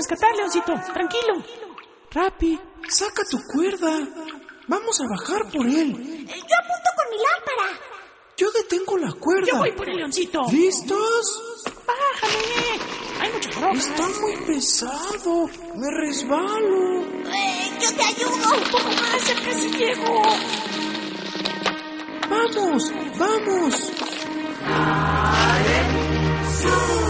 rescatar, Leoncito. Tranquilo. Rappi, saca tu cuerda. Vamos a bajar por él. Yo apunto con mi lámpara. Yo detengo la cuerda. Yo voy por el Leoncito. ¿Listos? Bájame. Hay muchas rocas. Está muy pesado. Me resbalo. Yo te ayudo. Un poco más, ya casi llego. ¡Vamos! ¡Vamos! ¡Sube!